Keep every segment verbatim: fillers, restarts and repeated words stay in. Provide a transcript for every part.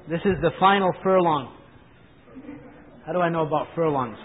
This is the final furlong. How do I know about furlongs?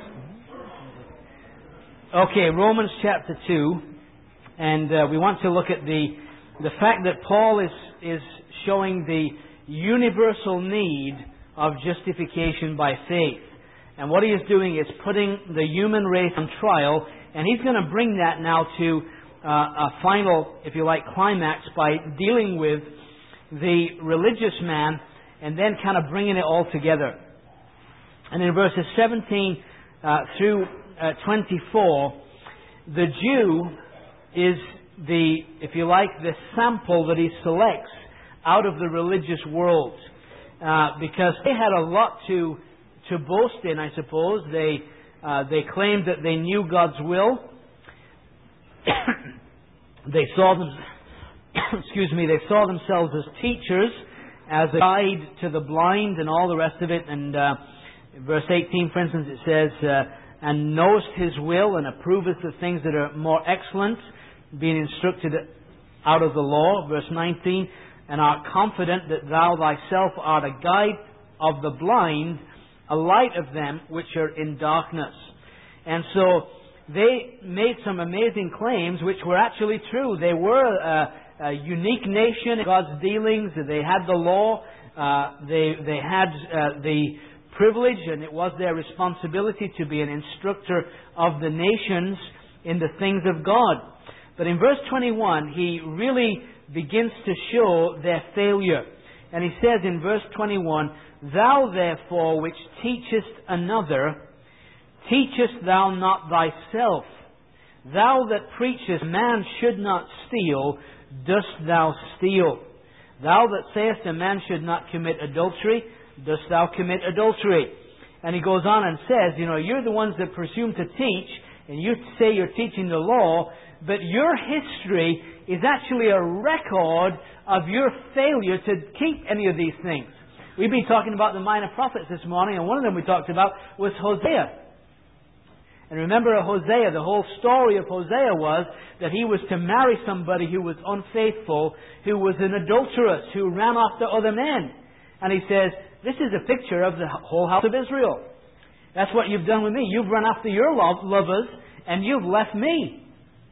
Okay, Romans chapter two, and uh, we want to look at the the fact that Paul is is showing the universal need of justification by faith. And what he is doing is putting the human race on trial, and he's going to bring that now to uh, a final, if you like, climax by dealing with the religious man and then kind of bringing it all together. And in verses seventeen uh, through uh, twenty-four, the Jew is the, if you like, the sample that he selects out of the religious world. Uh, because they had a lot to to boast in, I suppose. They uh, they claimed that they knew God's will. They saw them, excuse me, they saw themselves as teachers, as a guide to the blind, and all the rest of it. And uh, verse eighteen, for instance, it says, uh, "And knowest His will, and approvest the things that are more excellent, being instructed out of the law." Verse nineteen, "And art confident that thou thyself art a guide of the blind, a light of them which are in darkness." And so they made some amazing claims which were actually true. They were a, a unique nation in God's dealings. They had the law. Uh, they they had uh, the privilege, and it was their responsibility to be an instructor of the nations in the things of God. But in verse twenty-one, he really begins to show their failure. And he says in verse twenty-one, "Thou therefore which teachest another, teachest thou not thyself? Thou that preachest man should not steal, dost thou steal? Thou that sayest a man should not commit adultery, dost thou commit adultery?" And he goes on and says, you know, you're the ones that presume to teach, and you say you're teaching the law, but your history is actually a record of your failure to keep any of these things. We've been talking about the minor prophets this morning, and one of them we talked about was Hosea. And remember Hosea, the whole story of Hosea was that he was to marry somebody who was unfaithful, who was an adulteress, who ran after other men. And he says, this is a picture of the whole house of Israel. That's what you've done with me. You've run after your lovers, and you've left me.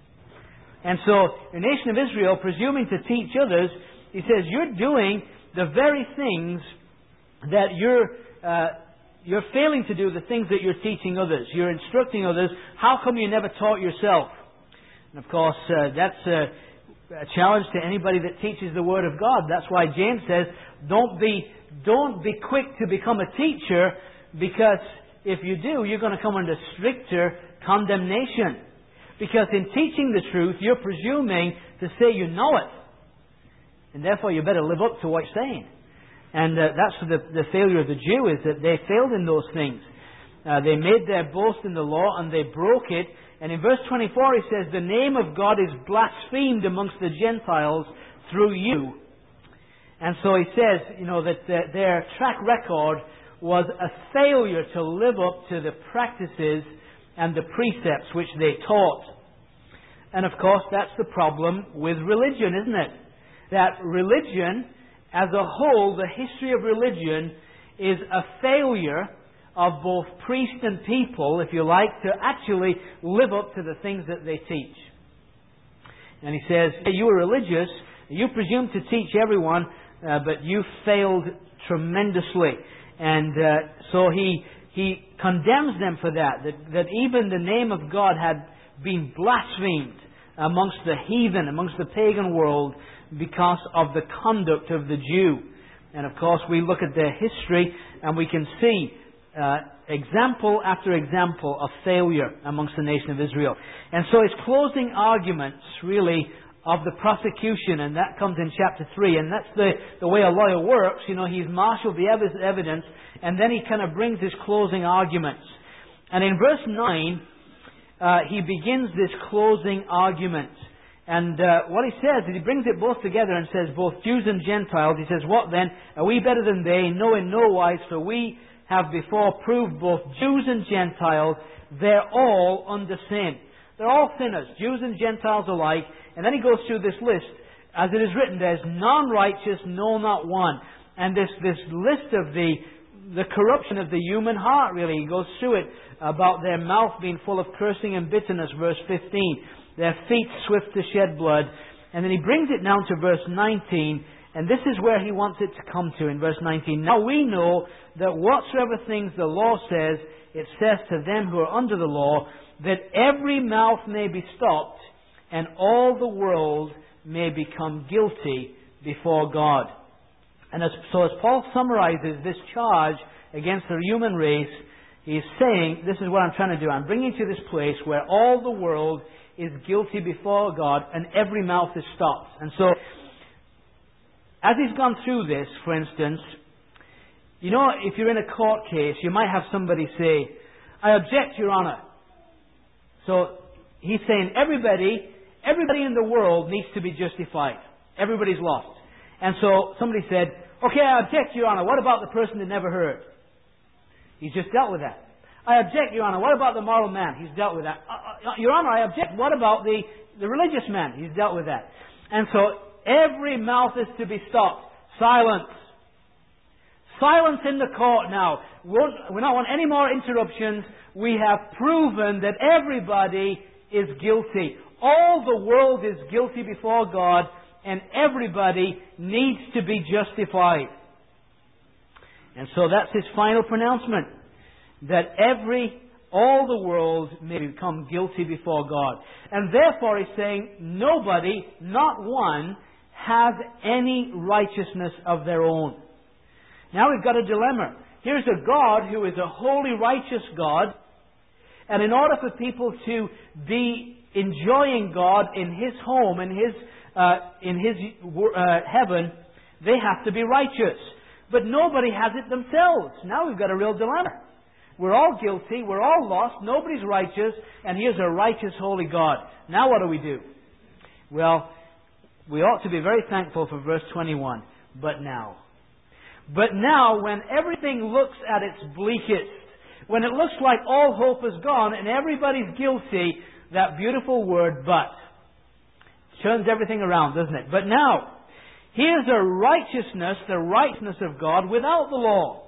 And so, the nation of Israel, presuming to teach others, he says, you're doing the very things that you're uh, you're failing to do, the things that you're teaching others. You're instructing others. How come you never taught yourself? And of course, uh, that's a, a challenge to anybody that teaches the Word of God. That's why James says, don't be, don't be quick to become a teacher, because if you do, you're going to come under stricter condemnation. Because in teaching the truth, you're presuming to say you know it. And therefore you better live up to what you're saying. And uh, that's the, the failure of the Jew, is that they failed in those things. Uh, they made their boast in the law and they broke it. And in verse twenty-four he says, "The name of God is blasphemed amongst the Gentiles through you." And so he says, you know, that the, their track record was a failure to live up to the practices and the precepts which they taught. And of course, that's the problem with religion, isn't it? That religion, as a whole, the history of religion is a failure of both priest and people, if you like, to actually live up to the things that they teach. And he says, you are religious, you presume to teach everyone, uh, but you failed tremendously. And uh, so he he condemns them for that, that, that even the name of God had been blasphemed amongst the heathen, amongst the pagan world, because of the conduct of the Jew. And of course we look at their history and we can see uh, example after example of failure amongst the nation of Israel. And so his closing arguments really of the prosecution, and that comes in chapter three, and that's the, the way a lawyer works. You know, he's marshaled the evidence, and then he kind of brings his closing arguments. And in verse nine, uh, he begins this closing argument. And uh, what he says is, he brings it both together and says, both Jews and Gentiles. He says, what then? Are we better than they? No, in no wise, for we have before proved both Jews and Gentiles, they're all under sin. They're all sinners, Jews and Gentiles alike. And then he goes through this list. As it is written, there's none righteous, no, not one. and this, this list of the, the corruption of the human heart, really. He goes through it about their mouth being full of cursing and bitterness, verse fifteen. Their feet swift to shed blood. And then he brings it down to verse nineteen, and this is where he wants it to come to in verse nineteen. Now we know that whatsoever things the law says, it says to them who are under the law, that every mouth may be stopped, and all the world may become guilty before God. And as, so as Paul summarizes this charge against the human race, he's saying, this is what I'm trying to do. I'm bringing you to this place where all the world is guilty before God and every mouth is stopped. And so, as he's gone through this, for instance, you know, if you're in a court case, you might have somebody say, I object, Your Honor. So, he's saying everybody, everybody in the world needs to be justified. Everybody's lost. And so, somebody said, okay, I object, Your Honor. What about the person that never heard? He's just dealt with that. I object, Your Honor. What about the moral man? He's dealt with that. Uh, uh, Your Honor, I object. What about the, the religious man? He's dealt with that. And so every mouth is to be stopped. Silence. Silence in the court now. We don't want any more interruptions. We have proven that everybody is guilty. All the world is guilty before God, and everybody needs to be justified. And so that's his final pronouncement. That every, all the world may become guilty before God. And therefore he's saying, nobody, not one, has any righteousness of their own. Now we've got a dilemma. Here's a God who is a holy, righteous God. And in order for people to be enjoying God in His home, in His, uh, in His uh, heaven, they have to be righteous. But nobody has it themselves. Now we've got a real dilemma. We're all guilty, we're all lost, nobody's righteous, and here's a righteous, holy God. Now what do we do? Well, we ought to be very thankful for verse twenty-one. But now. But now, when everything looks at its bleakest, when it looks like all hope is gone and everybody's guilty, that beautiful word, but, turns everything around, doesn't it? But now, here's a righteousness, the righteousness of God without the law.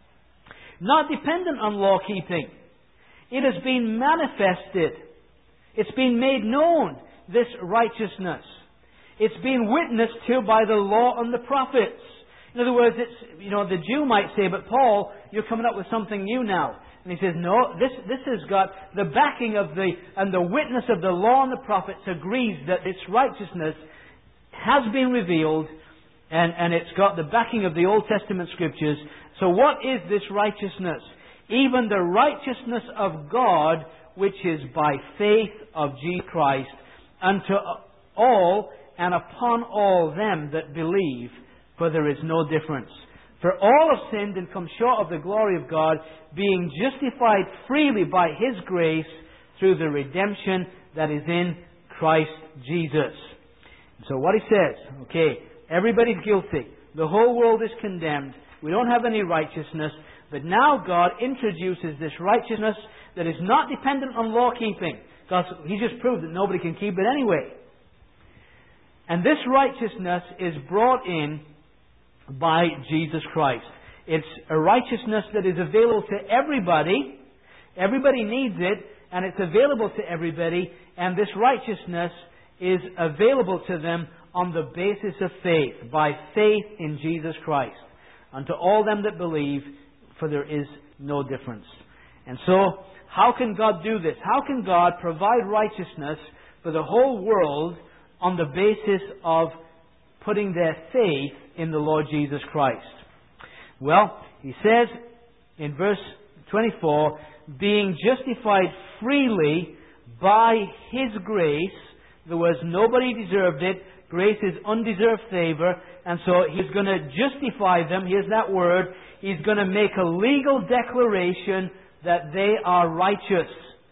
Not dependent on law keeping. It has been manifested. It's been made known, this righteousness. It's been witnessed to by the law and the prophets. In other words, it's, you know, the Jew might say, but Paul, you're coming up with something new now. And he says, no, this, this has got the backing of the, and the witness of the law and the prophets agrees that its righteousness has been revealed, and, and it's got the backing of the Old Testament Scriptures. So what is this righteousness? Even the righteousness of God, which is by faith of Jesus Christ, unto all and upon all them that believe, for there is no difference. For all have sinned and come short of the glory of God, being justified freely by His grace through the redemption that is in Christ Jesus. So what he says, okay, everybody's guilty. The whole world is condemned. We don't have any righteousness. But now God introduces this righteousness that is not dependent on law keeping. Because He just proved that nobody can keep it anyway. And this righteousness is brought in by Jesus Christ. It's a righteousness that is available to everybody. Everybody needs it, and it's available to everybody. And this righteousness is available to them on the basis of faith, by faith in Jesus Christ. Unto all them that believe, for there is no difference. And so, how can God do this? How can God provide righteousness for the whole world on the basis of putting their faith in the Lord Jesus Christ? Well, he says in verse twenty-four, being justified freely by His grace. In other words, nobody deserved it. Grace is undeserved favor. And so He's going to justify them. Here's that word. He's going to make a legal declaration that they are righteous.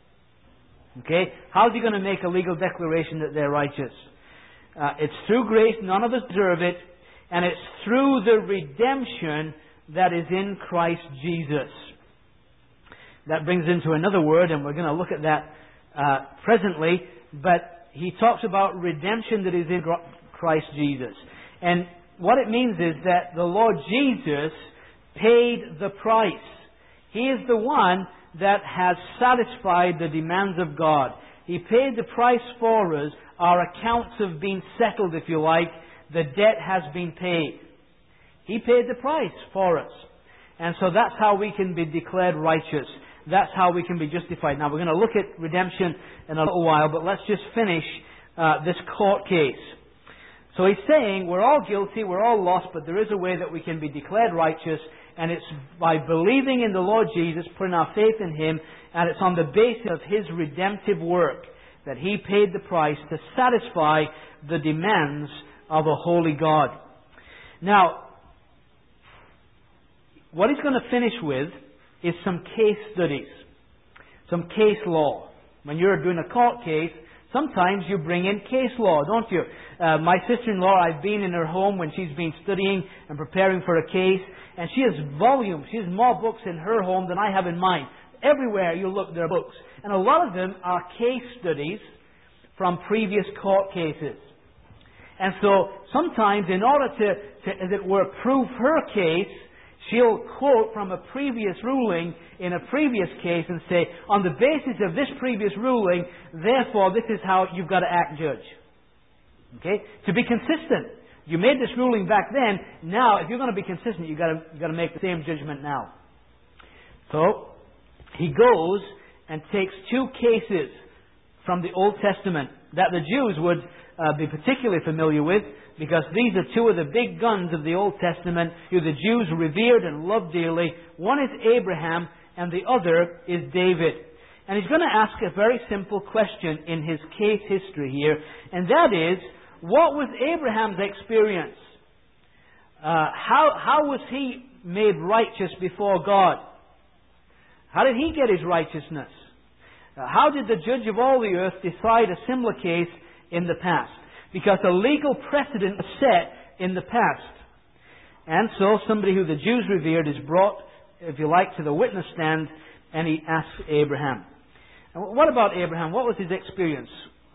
Okay? How's He going to make a legal declaration that they're righteous? Uh, it's through grace. None of us deserve it. And it's through the redemption that is in Christ Jesus. That brings into another word, and we're going to look at that uh, presently. But he talks about redemption that is in Christ Jesus. And what it means is that the Lord Jesus paid the price. He is the one that has satisfied the demands of God. He paid the price for us. Our accounts have been settled, if you like. The debt has been paid. He paid the price for us. And so that's how we can be declared righteous. That's how we can be justified. Now we're going to look at redemption in a little while, but let's just finish uh, this court case. So he's saying we're all guilty, we're all lost, but there is a way that we can be declared righteous, and it's by believing in the Lord Jesus, putting our faith in Him, and it's on the basis of His redemptive work that He paid the price to satisfy the demands of a holy God. Now, what he's going to finish with is some case studies, some case law. When you're doing a court case, sometimes you bring in case law, don't you? Uh, my sister-in-law, I've been in her home when she's been studying and preparing for a case, and she has volumes, she has more books in her home than I have in mine. Everywhere you look, there are books. And a lot of them are case studies from previous court cases. And so, sometimes in order to, to as it were, prove her case, she'll quote from a previous ruling in a previous case and say, on the basis of this previous ruling, therefore this is how you've got to act, judge. Okay? To be consistent. You made this ruling back then. Now, if you're going to be consistent, you've got to, you've got to make the same judgment now. So, he goes and takes two cases from the Old Testament that the Jews would uh, be particularly familiar with, because these are two of the big guns of the Old Testament who the Jews revered and loved dearly. One is Abraham and the other is David. And he's going to ask a very simple question in his case history here, and that is, what was Abraham's experience? Uh, how, how was he made righteous before God? How did he get his righteousness? Uh, how did the judge of all the earth decide a similar case in the past? Because a legal precedent was set in the past. And so somebody who the Jews revered is brought, if you like, to the witness stand, and he asks Abraham. And what about Abraham? What was his experience?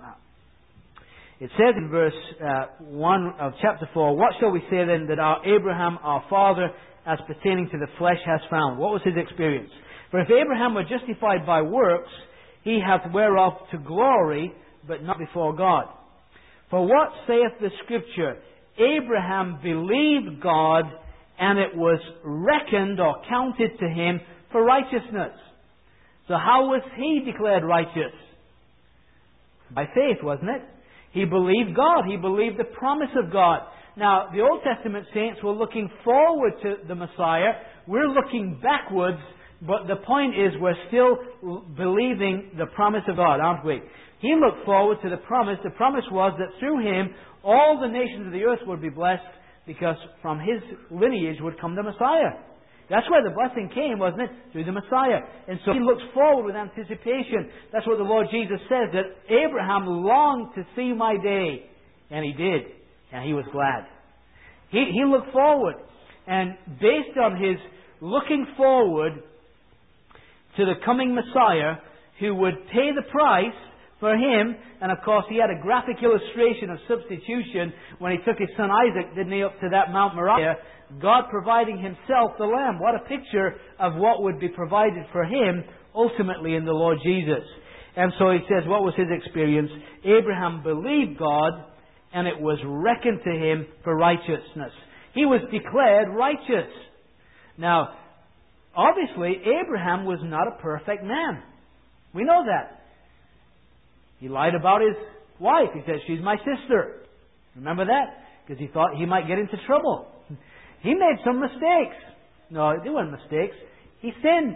It says in verse uh, one of chapter four, what shall we say then that our Abraham, our father, as pertaining to the flesh, has found? What was his experience? For if Abraham were justified by works, he hath whereof to glory, but not before God. For what saith the Scripture? Abraham believed God, and it was reckoned or counted to him for righteousness. So how was he declared righteous? By faith, wasn't it? He believed God. He believed the promise of God. Now, the Old Testament saints were looking forward to the Messiah. We're looking backwards, but the point is we're still believing the promise of God, aren't we? He looked forward to the promise. The promise was that through him, all the nations of the earth would be blessed, because from his lineage would come the Messiah. That's where the blessing came, wasn't it? Through the Messiah. And so he looks forward with anticipation. That's what the Lord Jesus says, that Abraham longed to see my day. And he did. And he was glad. He, he looked forward. And based on his looking forward to the coming Messiah, who would pay the price for him, and of course he had a graphic illustration of substitution when he took his son Isaac, didn't he, up to that Mount Moriah, God providing himself the Lamb. What a picture of what would be provided for him ultimately in the Lord Jesus. And so he says, what was his experience? Abraham believed God, and it was reckoned to him for righteousness. He was declared righteous. Now, obviously, Abraham was not a perfect man. We know that. He lied about his wife. He said, she's my sister. Remember that? Because he thought he might get into trouble. He made some mistakes. No, they weren't mistakes. He sinned.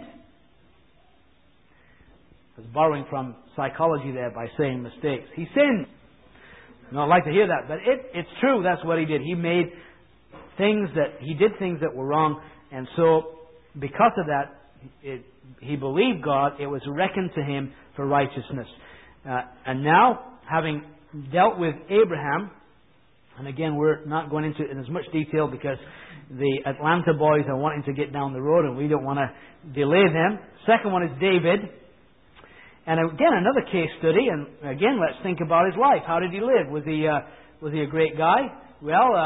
I was borrowing from psychology there by saying mistakes. He sinned. I don't like to hear that, but it, it's true. That's what he did. He made things that, he did things that were wrong, and so because of that, it, he believed God. It was reckoned to him for righteousness. Uh, and now, having dealt with Abraham, and again, we're not going into it in as much detail because the Atlanta boys are wanting to get down the road and we don't want to delay them. Second one is David. And again, another case study, and again, let's think about his life. How did he live? Was he uh, was he a great guy? Well, uh,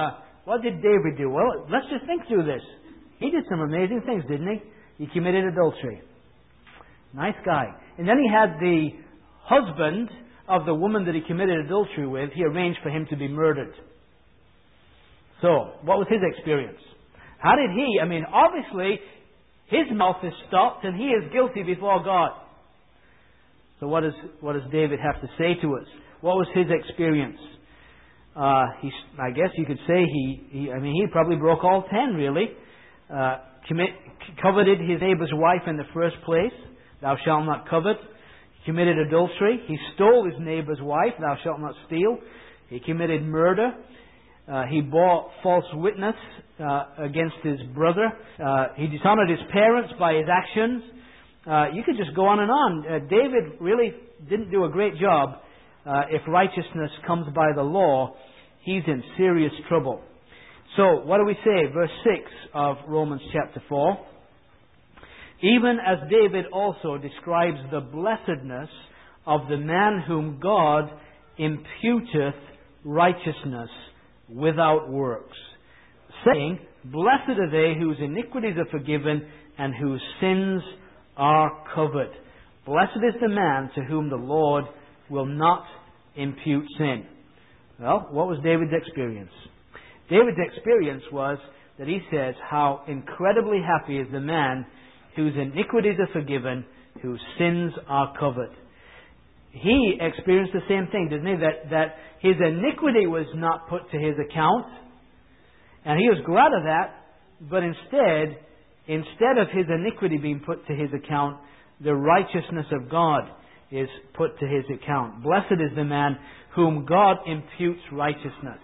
what did David do? Well, let's just think through this. He did some amazing things, didn't he? He committed adultery. Nice guy. And then he had the husband of the woman that he committed adultery with, he arranged for him to be murdered. So, what was his experience? How did he, I mean, obviously, his mouth is stopped and he is guilty before God. So what does, what does David have to say to us? What was his experience? Uh, he, I guess you could say he, he, I mean, he probably broke all ten, really. Uh, commit, coveted his neighbor's wife in the first place. Thou shalt not covet. He committed adultery. He stole his neighbor's wife. Thou shalt not steal. He committed murder. Uh, he bore false witness uh, against his brother. Uh, he dishonored his parents by his actions. Uh, you could just go on and on. Uh, David really didn't do a great job. Uh, if righteousness comes by the law, he's in serious trouble. So, what do we say? Verse six of Romans chapter four. Even as David also describes the blessedness of the man whom God imputeth righteousness without works, saying, Blessed are they whose iniquities are forgiven and whose sins are covered. Blessed is the man to whom the Lord will not impute sin. Well, what was David's experience? David's experience was that he says how incredibly happy is the man whose iniquities are forgiven, whose sins are covered. He experienced the same thing, didn't he? That, that his iniquity was not put to his account. And he was glad of that. But instead, instead of his iniquity being put to his account, the righteousness of God is put to his account. Blessed is the man whom God imputes righteousness.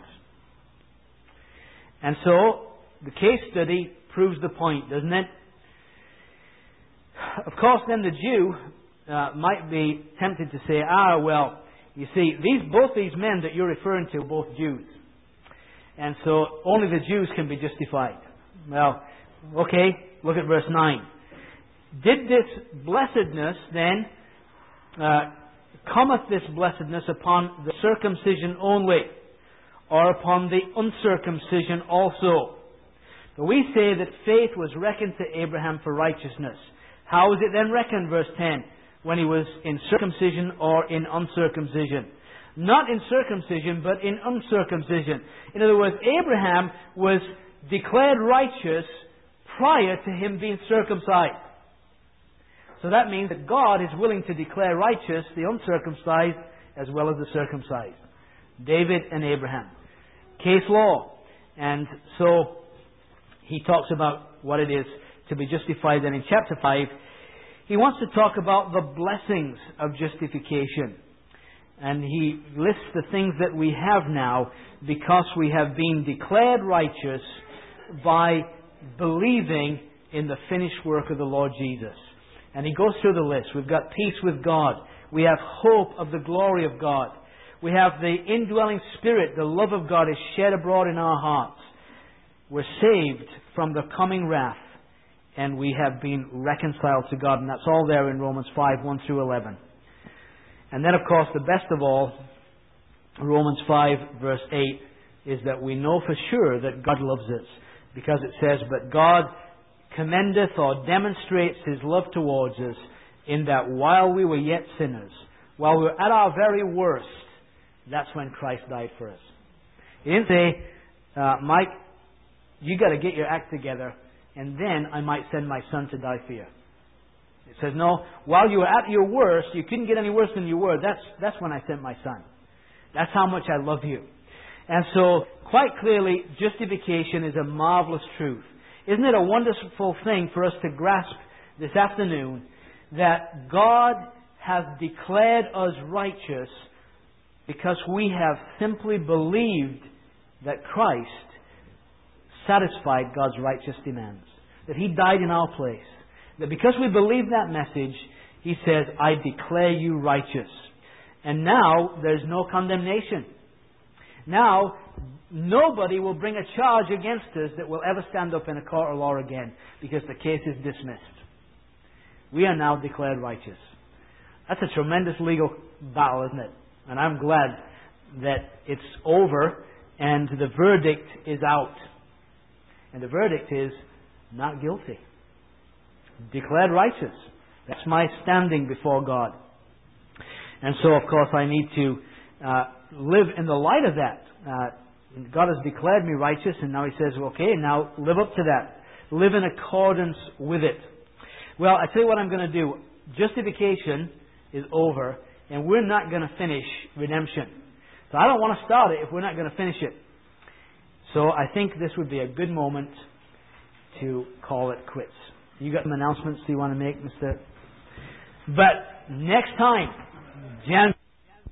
And so, the case study proves the point, doesn't it? Of course, then the Jew uh, might be tempted to say, ah, well, you see, these both these men that you're referring to are both Jews. And so only the Jews can be justified. Well, okay, look at verse nine. Did this blessedness then, uh, cometh this blessedness upon the circumcision only, or upon the uncircumcision also? But we say that faith was reckoned to Abraham for righteousness. How was it then reckoned, verse ten? When he was in circumcision or in uncircumcision? Not in circumcision, but in uncircumcision. In other words, Abraham was declared righteous prior to him being circumcised. So that means that God is willing to declare righteous the uncircumcised as well as the circumcised. David and Abraham. Case law. And so he talks about what it is to be justified. Then in chapter five, he wants to talk about the blessings of justification. And he lists the things that we have now because we have been declared righteous by believing in the finished work of the Lord Jesus. And he goes through the list. We've got peace with God. We have hope of the glory of God. We have the indwelling Spirit. The love of God is shed abroad in our hearts. We're saved from the coming wrath. And we have been reconciled to God. And that's all there in Romans five, one through eleven. And then, of course, the best of all, Romans five, verse eight, is that we know for sure that God loves us. Because it says, But God commendeth or demonstrates His love towards us in that while we were yet sinners, while we were at our very worst, that's when Christ died for us. He didn't say, uh, Mike, you got to get your act together, and then I might send my son to die for you. It says, no, while you were at your worst, you couldn't get any worse than you were. That's, that's when I sent my son. That's how much I love you. And so, quite clearly, justification is a marvelous truth. Isn't it a wonderful thing for us to grasp this afternoon that God has declared us righteous because we have simply believed that Christ satisfied God's righteous demands. That He died in our place. That because we believe that message, He says, I declare you righteous. And now there's no condemnation. Now, nobody will bring a charge against us that will ever stand up in a court of law again, because the case is dismissed. We are now declared righteous. That's a tremendous legal battle, isn't it? And I'm glad that it's over and the verdict is out. And the verdict is not guilty. Declared righteous. That's my standing before God. And so, of course, I need to uh, live in the light of that. Uh, God has declared me righteous, and now He says, okay, now live up to that. Live in accordance with it. Well, I tell you what I'm going to do. Justification is over, and we're not going to finish redemption. So I don't want to start it if we're not going to finish it. So I think this would be a good moment to call it quits. You got some announcements you want to make, Mister But next time, Jan